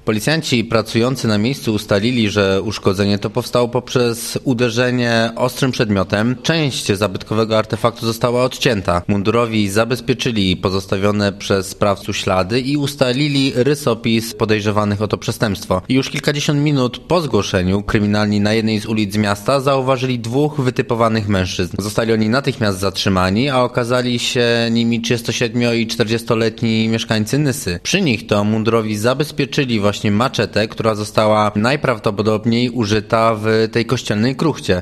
Policjanci pracujący na miejscu ustalili, że uszkodzenie to powstało poprzez uderzenie ostrym przedmiotem. Część zabytkowego artefaktu została odcięta. Mundurowi zabezpieczyli pozostawione przez sprawców ślady i ustalili rysopis podejrzewanych o to przestępstwo. I już kilkadziesiąt minut po zgłoszeniu kryminalni na jednej z ulic miasta zauważyli dwóch wytypowanych mężczyzn. Zostali oni natychmiast zatrzymani, a okazali się nimi 37- i 40-letni mieszkańcy Nysy. Przy nich to mundurowi zabezpieczyli właśnie maczetę, która została najprawdopodobniej użyta w tej kościelnej kruchcie.